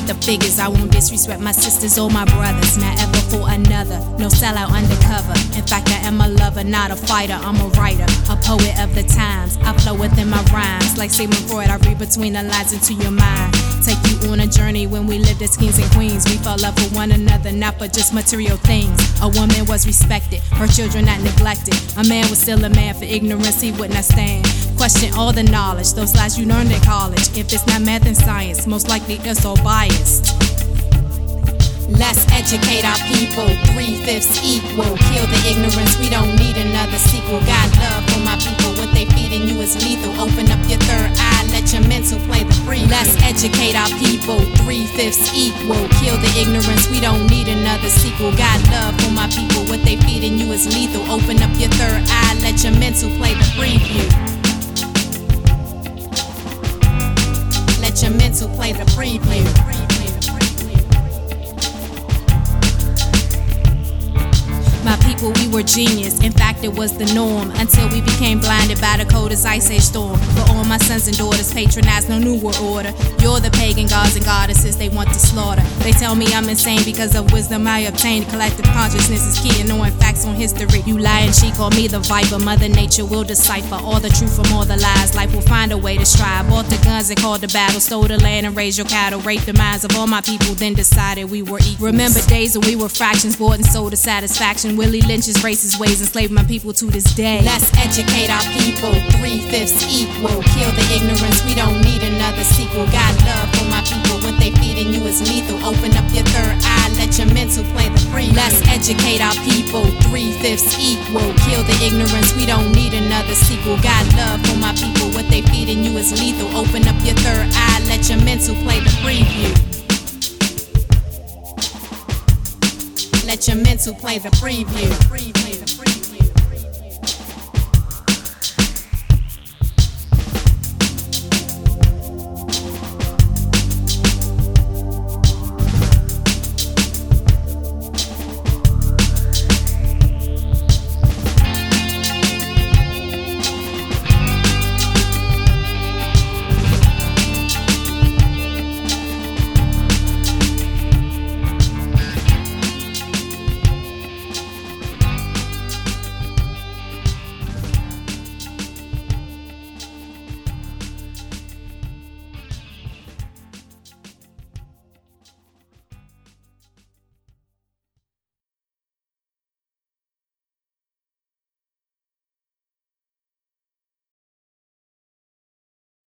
with the figures. I won't disrespect my sisters or my brothers. Not ever for another. No sellout undercover. In fact, I am a lover, not a fighter. I'm a writer, a poet of the times. I flow within my rhymes. Like Sigmund Freud, I read between the lines into your mind. Take you on a journey when we lived as kings and queens. We fell love for one another, not for just material things. A woman was respected, her children not neglected. A man was still a man, for ignorance he would not stand. Question all the knowledge, those lies you learned in college. If it's not math and science, most likely it's all biased. Let's educate our people, 3/5 equal. Kill the ignorance, we don't need another sequel. Got love for my people, what they feeding you is lethal. Open up your third eye, let your mental play the free. Let's educate our people, 3/5 equal. Kill the ignorance, we don't need another sequel. Got love for my people, what they feeding you is lethal. Open up your third eye, let your mental play the preview. Let your mental play the preview. My people, we were genius. In fact, it was the norm until we became blinded by the coldest ice age storm. For all my sons and daughters, patronize no new world order. You're the pagan gods and goddesses they want to slaughter. They tell me I'm insane because of wisdom I obtained. Collective consciousness is key in knowing facts on history. You lying, she call me the viper. Mother Nature will decipher all the truth from all the lies. Life will find a way to strive. Bought the guns and called the battle. Stole the land and raised your cattle. Raped the minds of all my people, then decided we were equals. Remember days when we were fractions, bought and sold to satisfaction. Willie Lynch's racist ways enslaved my people to this day. Let's educate our people, 3/5 equal. Kill the ignorance, we don't need another sequel. Got love for my people, what they feeding you is lethal. Open up your third eye, let your mental play the free. Let's educate our people, 3/5 equal. Kill the ignorance, we don't need another sequel. Got love for my people, what they feeding you is lethal. Open up your third eye, let your mental play the preview. Let your mental play the preview.